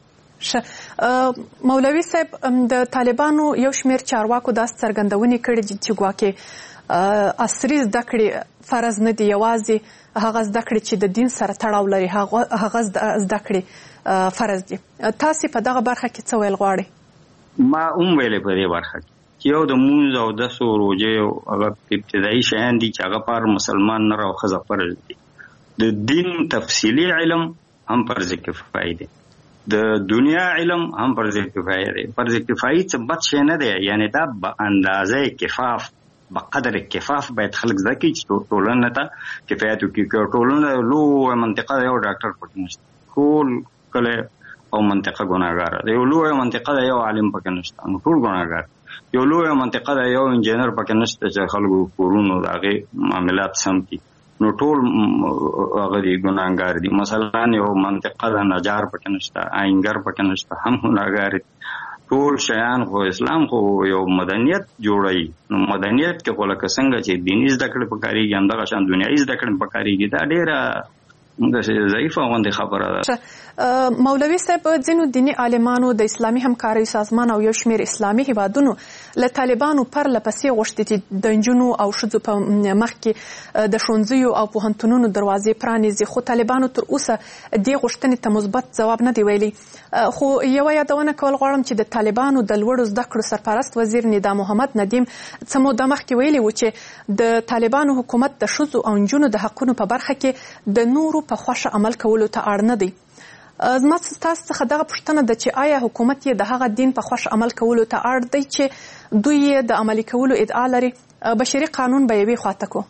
مولوي صاحب د طالبانو یو شمېر چارواکو داسې څرګندونې کړې دي چې ګواکې عصري زده کړې فرض نه دي، یوازې هغه زده کړې چې د دین سره تړاو لري هغه زده کړې فرض دي. تاسې په دغه برخه کې څه ویل غواړئ؟ ما ویلې په دې برخه کې چې یو د مونځ او دسو روژې هغه ابتدایي شیان دي چې هغه پر مسلمان نر او ښځه فرض دي. د دین تفصیلي علم هم فرض کفایي دی، د دنیا علم هم فرض کفایي دی. فرض کفایي څه بد شی نه دی، یعنی دا به اندازه کفاف بقدر کفاف باید خلک زده کړي چې ټولنه ته کفایت وکړي. ټولنه لویه منطقه ده، یو ډاکټر پکې نشته، ټول کلی او منطقه ګناهګاره ده. یو لویه منطقه ده، یو عالم پکې نشته، نو ټول ګناهګار. یو لویه منطقه ده، یو انجینر پکې نشته چې خلکو کورونو د هغې معاملات سم کړي، نو ټول هغه دي ګناهګار دي. مثلا یو منطقه ده، نجار پکې نشته، آهنګر پکې نشته، هم ګناهګار دي. ټول شیان خو اسلام خو یو مدنیت جوړوي، نو مدنیت کې خو لکه څنګه چې دیني زده کړې پکارېږي همدغه شان دنیایي زده کړې پکارېږي. دا ډېره ضعیفه غوندې خبره ده. مولوي صاحب، ځینو دیني عالمانو د اسلامي همکارۍ سازمان او یو شمېر اسلامي هیوادونو له طالبانو پرله پسې غوښتي چې د نجونو او ښځو په مخ کې د ښوونځیو او پوهنتونونو دروازې پرانیزي، خو طالبانو تر اوسه دې غوښتنې ته مثبت ځواب نه دی ویلی. خو یوه یادونه کول غواړم چې د طالبانو د لوړو زده کړو سرپرست وزیر ندا محمد ندیم څه موده مخکې ویلي و چې د طالبانو حکومت د ښځو او نجونو د حقونو په برخه کې د نورو په خوښه عمل کولو ته اړ نه دی. زما ستاسو څخه دغه پوښتنه ده چې آیا حکومت یې د هغه دین په خوښه عمل کولو ته اړ دی چې دوی یې د عملي کولو ادعا لري؟ بشري قانون به یوې خواته کو.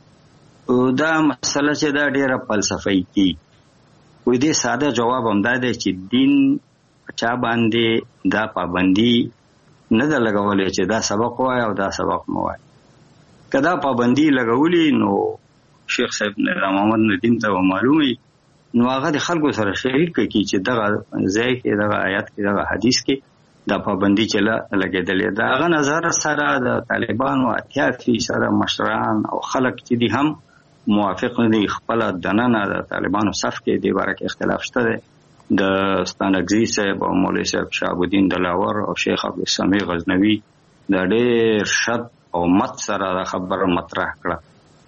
دا مسله چې دا ډېره فلسفي کی وې دې ساده جواب هم دا دی چې دین چا باندې دا پابندي نه ده لګولې چې دا سبق وایي او دا سبق مه وایي. که دا پابندي لګولي نو شیخ صاحب ندا محمد ندیم ته معلومي، نو هغه د خلکو سره شریک کړي چې دغه ځای کې دغه آیات کې دغه حدیث کې دا پابندي چې لګېدلې ده. هغه نظر سره د طالبانو 80% سره مشران او خلک چې دي هم موافق نه دي. خپله دننه د طالبانو صف کې دې باره کې اختلاف شته دی. د ستانکزي صاحب او مولوي صاحب شهاب الدین دلاور او شیخ عبدالسمیع غزنوي د ډېر شد او مت سره دا خبره مطرح کړه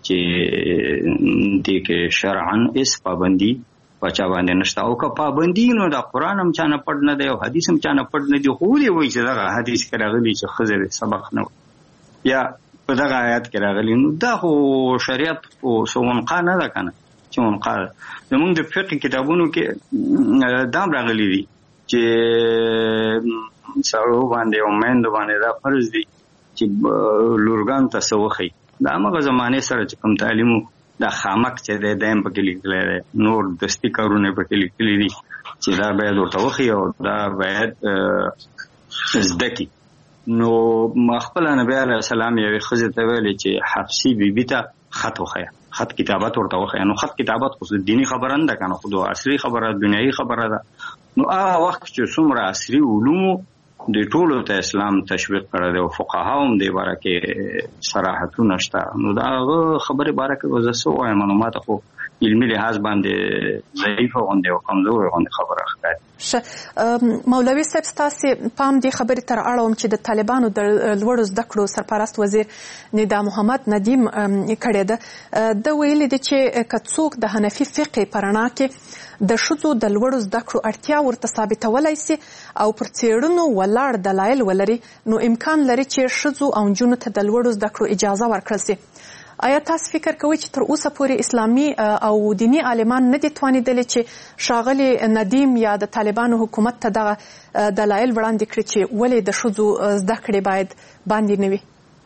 چې دې کې شرعاً اس پابندي پچا باندې نشته، او که پابندي نو دا قرآن هم چانه پټ نه دی او حدیث هم چانه پټ نه دی. خو دې وایي چې دغه حدیث کې راغلي چې ښځې سبق نه وایي یا په دغه آیات کې راغلي، نو دا خو شریعت خو څه نه ده که نه چې منقا ده. زمونږ د فقه کتابونو کې دا هم راغلي دي چې سړو باندې او میندو باندې دا فرض دي چې لورګانو ته څه وښیي. دا همغه زمانې سره چې کوم تعلیم دا خامک چې دی دا هم پکې لیکلی دی، نور دستي کارونه پکې لیکلي دي چې دا باید ورته وښیي او دا باید زده کړي. نو خپله نبی علیه السلام یوې ښځې ته ویلې چې حفصي بیبي ته خط وښیه، خط کتابت ورته وښیه. نو خط کتابت خو دیني خبره نه ده که نه، خو د عصري خبره دنیایي خبره ده. نو هغه وخت چې څومره عصري علومو د ټولو ته اسلام تشویق کړی دی او فقها هم دې باره کې صراحتونه شته. نو د هغه خبرې باره کې به زه څه ووایم، نو ما ته خو علمي لحاظ باندې ضعیفه غوندې او کمزورې غوندې خبره ښکاري. مولوي صاحب، ستاسې پام دې خبرې ته رااړوم چې د طالبانو د لوړو زده کړو سرپرست وزیر ندا محمد ندیم کړی ده. ده ویلي دي چې که څوک د حنفي فقه په رڼا کې د ښځو د لوړو زده کړو اړتیا ورته ثابتولی سي او پر څېړنو ولاړ دلایل ولري، نو امکان لري چې ښځو او نجونو ته د لوړو زده کړو اجازه ورکړل سي. آیا تاسو فکر کوئ چې تر اوسه پورې اسلامي او دیني عالمان نه دي توانېدلي چې ښاغلي ندیم یا د طالبانو حکومت ته دغه دلایل وړاندې کړي چې ولې د ښځو زده کړې باید باندې نه وي؟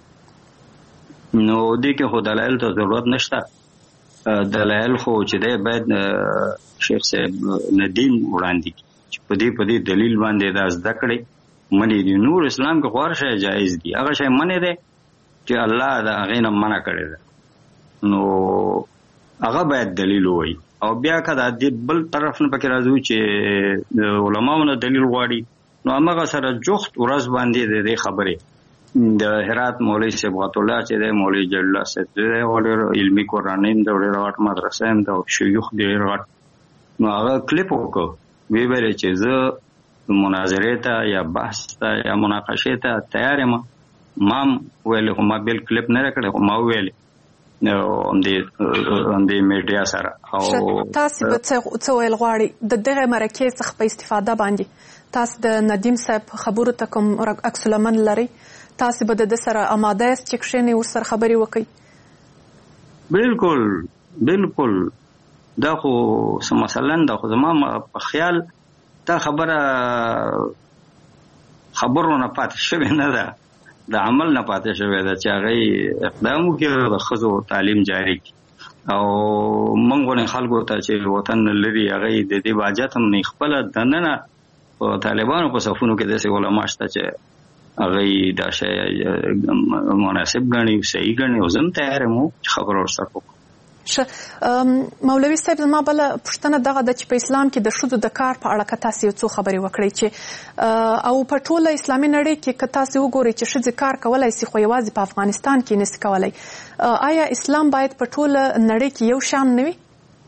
نو دې کې خو دلایل ته ضرورت نشته. دلایل خو چې دی باید شیخ صاحب ندیم وړاندې کړي چې په دې دلیل باندې دا زده کړې منې دي. نور اسلام کې خو هر شی جایز دي، هغه شی منې دی چې الله د هغې نه منع کړی ده، نو هغه باید دلیل ووایي. او بیا که د دې بل طرف نه پکې راځو چې د علماو نه دلیل غواړي، نو همغه سره جوخت ورځ باندې د دې خبرې د هرات مولوي صبغت الله چې دی، مولوي جلیل الله صاحب دی، ډېر علمي کورنۍ هم ده، ډېره غټ مدرسه هم ده او شیوخ ډېر غټ. نو هغه کلیپ وکړو، ویې ویلې چې زه مناظرې ته یا بحث ته یا مناقشې ته تیار یم، مام ویل خو ما بیل کلیپ نه کړ خو ما ویل نو هم دې میډیا سره او تاسو به څه ویل غواړي د دغه مرکې څخه په استفاده باندې تاسو د ندیم صاحب خبرو ته کوم عکس العمل لري تاسو به د سره آماده یاست چې کښېنئ ورسره خبرې وکړئ بالکل دا خو مثلا دا خو زما په خیال دا خبرونه پاتې شوې نه ده د عمل نه پاتې شوې ده چې هغه اقدام وکړي د ښځو تعلیم جاری کړي او موږ غواړو خلکو ته چې وطن لري هغه د دې باجت هم نه خپل دننه په طالبانو په صفونو کې داسې علما شته چې هغه دا شی مناسب ګڼي صحیح ګڼي او زم تیار مو خبر ورسره وکړو مولوي صاحب زما بله پوښتنه دغه ده چې په اسلام کې د ښځو د کار په اړه که تاسو یو څو خبرې وکړئ چې او په ټوله اسلامي نړۍ کې که تاسو وګورئ چې ښځې کار کولی شي خو یوازې په افغانستان کې نشي کولی آیا اسلام باید په ټوله نړۍ کې یو شان نه وي؟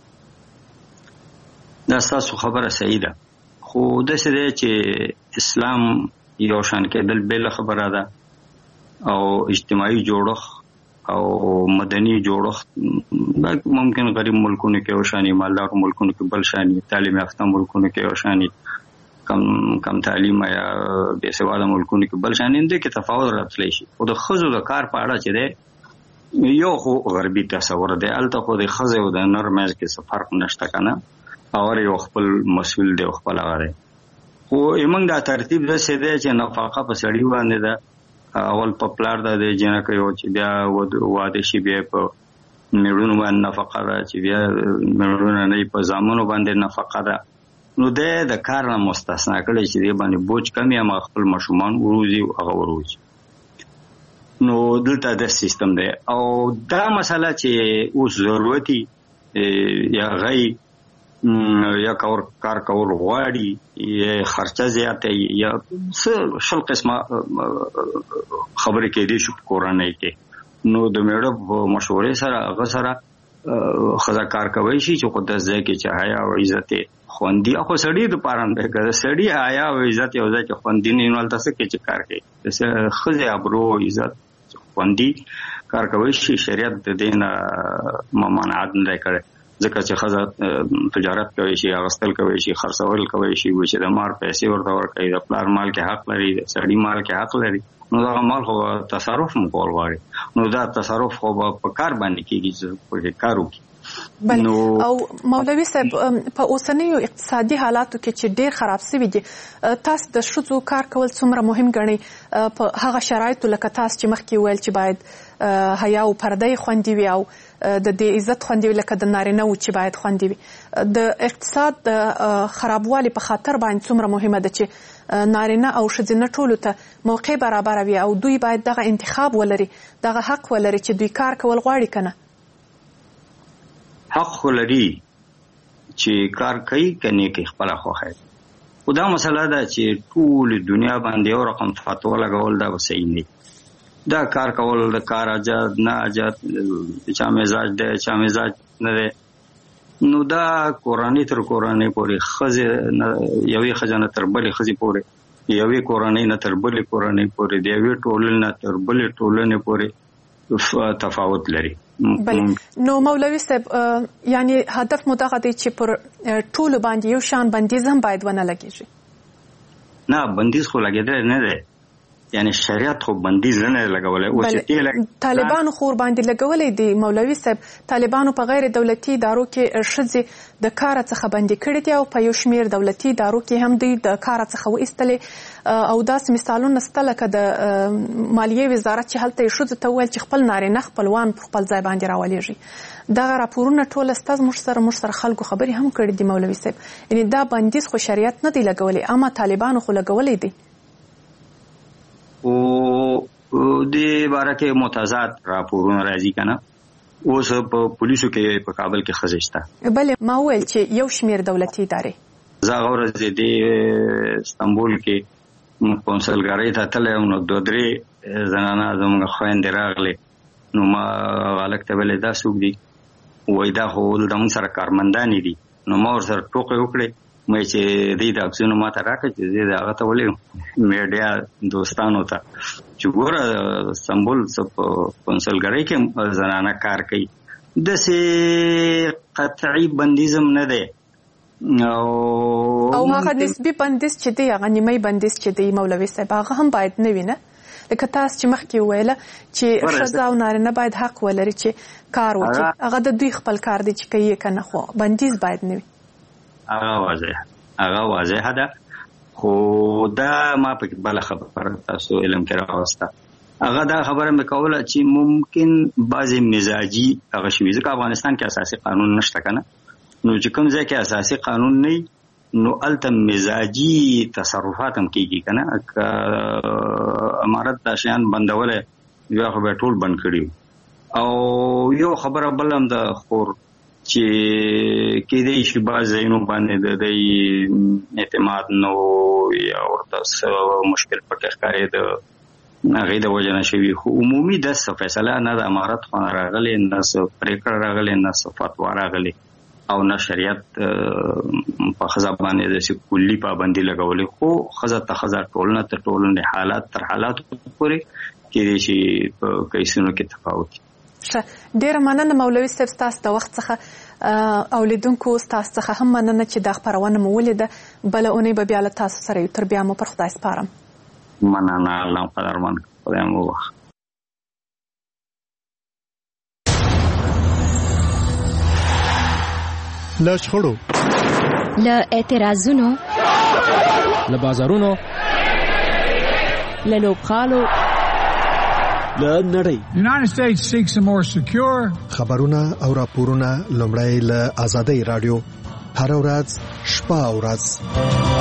دا ستاسو خبره صحیح ده خو داسې دی چې اسلام یو شان کېدل بله خبره ده او اجتماعي جوړښت او مدني جوړښت ممکن غریب ملکونو کې یو شانی مالدار ملکونو کې بل شانی تعلیم یافته ملکونو کې یو شانی کم تعلیم یا بې سواده ملکونو کې بل شانی دي کې تفاوت راتلی شي او د ښځو د کار په اړه چې دی یو خو غربي تصور دی هلته خو د ښځې او د نر منځ کې څه فرق نشته که نه او یو خپل مسؤل دی او خپل هغه دی خو زموږ دا ترتیب داسې دی چې نفقه په سړي باندې ده اول په پلار د جنکه یو چې بیا واده شي بیا په میړونو باندې نفقه ده چې بیا میړونه نه په زامنو باندې نفقه ده نو د کار نه مستثنا کړي چې دی باندې بوج کمی هم خپل ماشومان وروزي او هغه وروزي نو دلته د سیستم دی او دا مسله چې اوس ضرورتي یا غي یا کار کول غواړي یا خرچه زیاته یا شل قسمه خبرې کې دي شو کورنۍ کې نو د میړه مشورې سره هغه سره خزا کار کوي شي چې خود ځای کې چې حیا او عزت خوندي خو سړی د پاره نه کوي سړی حیا او عزت یو ځای کې خوندي نه ول تاسو کې چې کار کوي خزه ابرو عزت خوندي کار کوي شي شریعت د دین ممانعت نه کوي ځکه چې خزه تجارت کوي شي اغستل کوي شي خرڅول کوي شي چې د مار پیسې ورته ورکوي د پلار مال کې حق لري د سړي مال کې حق لري نو دا مال خو تصرف مکول غواړي نو دا تصرف خو په کار باندې کېږي چې په کار وکړي او مولوي صاحب په اوسنیو اقتصادي حالاتو کې چې ډېر خراب شوي دي تاسو د ښځو کار کول څومره مهم ګڼئ په هغه شرایطو لکه تاسو چې مخکې ویل چې باید حیا او پرده خوندي وي او د دې عزت خوندي وي لکه د نارینه و چې باید خوندي وي د اقتصاد د خرابوالي په خاطر باندې څومره مهمه ده چې نارینه او ښځینه ټولو ته موقع برابره وي او دوی باید دغه انتخاب ولري دغه حق ولري چې دوی کار کول غواړي که نه حق لري چې کار کوي کني کې خپل خوخه خو دا مسله ده چې ټول دنیا باندې یو رقم فتوا لګول دا صحیح نه دا کار کول د کار آزاد نه آزاد چا مزاج ده چا مزاج نه ده نو دا قرآنی تر قرآنی پورې خزه یوې خزانه تر بلې خزي پورې یوې قرآنی نه تر بلې قرآنی پورې دی یوې ټولنې نه تر بلې ټولنې پورې تفاوت لري نو مولوي صاحب یعنی هدف مو دغه دی چې پر ټولو باندې یو شان بندیز هم باید ونه لګیږي نه بندیز خو لګیدل نه دی یعنی شریعت خو بندیز نه لګولای او چې طالبانو خو باندې لګولای دي مولوي صاحب طالبانو په غیر دولتي ادارو کې ښځې د کار څخه بندي کړي دي او په یو شمیر دولتي ادارو کې هم دوی د کار څخه وایستلې او داسې مثالونه شته لکه د مالیې وزارت چې هلته یې ښځو ته وویل چې خپل نارینه خپلوان پر خپل ځای باندې راولېږي دغه راپورونه ټول ستا موږ سره خلکو خبرې هم کړي دي مولوي صاحب یعنې دا بندیز خو شریعت نه دی لګولی اما طالبانو خو لګولی دی او د باره کې متضاد راپورونه راځي کنه اوس په پولیسو کې په کابل کې خزشته بلې ما ویل چې یو شمیر دولتي ادارې زه ورځ د استانبول کې کونسلګرۍ ته تلم نو دوه درې زنانه زموږ خويندې راغلې نو ما غلط ته ویل دا څوک دي وای دا خو د موږ سره کارمندان دي نو ما ورسره ټوکې وکړې مې چې دې د اکسونو ماته راکړه چې دې هغه ته ولې میډیا دوستانو ته چې ګوره استنبول کنسولګرۍ کې زنانه کار کوي داسې قطعي بندیزم نه دی او هغه نسبي بندیز چې دی هغه نیمه بندیز چې دی مولوي صاحب هغه هم باید نه وي نه لکه تاسو چې مخکې ویله چې ښځه او نارینه باید حق ولري چې کار وکړي هغه د دوی خپل کار دی چې کوي که نه خو بندیز باید نه وي هغه واضح ده خو دا ما په بل خبره تاسو علم کې راوسته هغه دا خبره مې کوله چې ممکن بعضی مزاجي هغه شوي ځکه افغانستان کې اساسي قانون نشته کنه نو چې کوم ځای کې اساسي قانون نه نو الته مزاجي تصرفات هم کیږي کنه امارت د شیان بندول بیا خو به ټول بند کړیو او یو خبره بل هم د خور چې کېدای شي بعضینو باندې د اعتماد نو یا ورته مشکل پکې ښکاري هغه د وجه نشوي خو عمومي د فیصله نه د امارت خو راغلي نه پریکړه راغلي نه فتوا راغلي او نه شریعت په خزا باندې د کلی پابندي لګولې خو خزا ته خزا ټولنه ته ټولنه حالات تر حالات پورې کېدای شي په کیسونو کې تفاوت ډیره مننه مولوي صاحب ستاسو د وخت څخه اولیدونکو ستاسو څخه هم مننه چې دا خبرونه مو ولیده بله اونۍ به بیا له تاسو سره یو تر بیا مو پر خدای سپارم مننه الله قدرمن خدای مو وخت له شخړو له اعتراضونو له بازارونو له لوبغالو له نړۍ United States seeks a more secure خبرونه او راپورونه لومړی له آزادۍ رادیو هر ورځ شپه او ورځ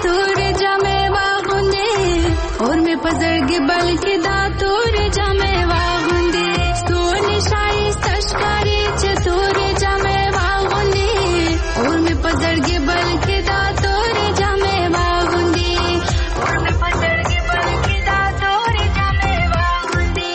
चतुर जमे वागुंदे और में पजरगे बल्कि दातुर जमे वागुंदे सोने शाही तशकारी चतुर जमे वागुंदे और में पजरगे बल्कि दातुर जमे वागुंदे और में पजरगे बल्कि दातुर जमे वागुंदे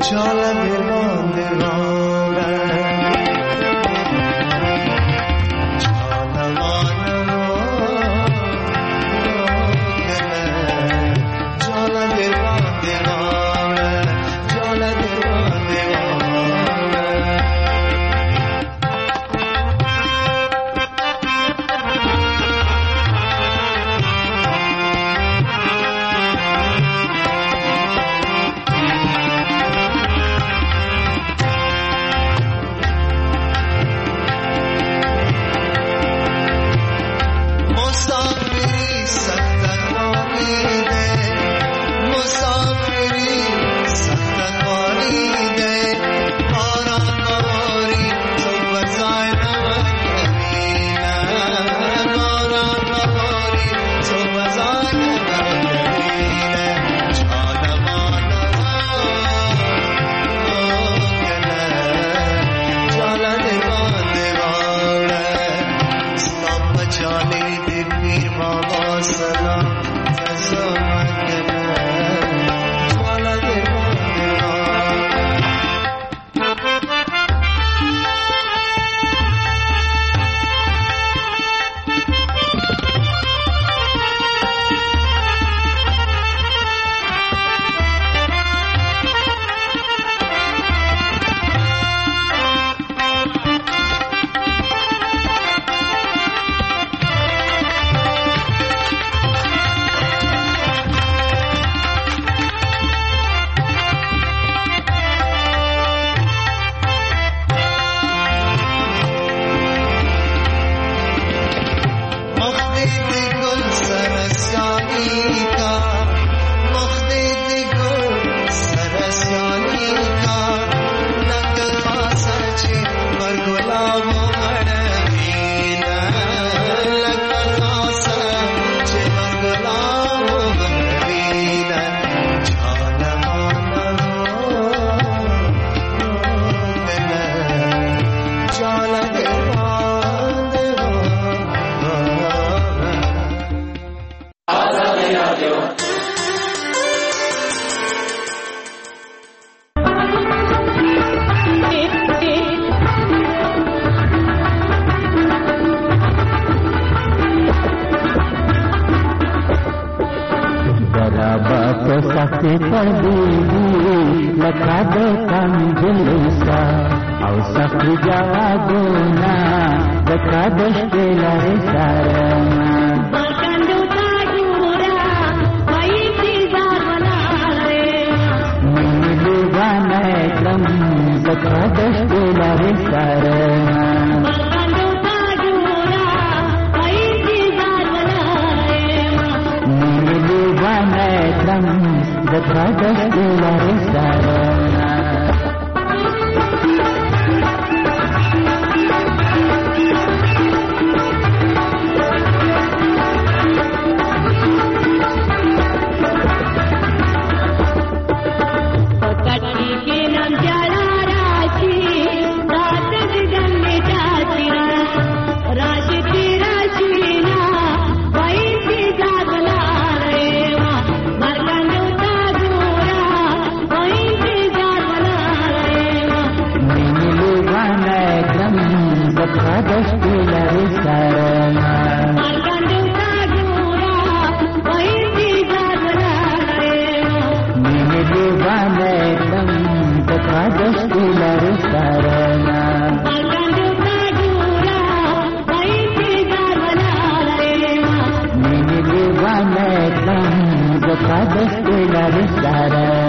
Sarana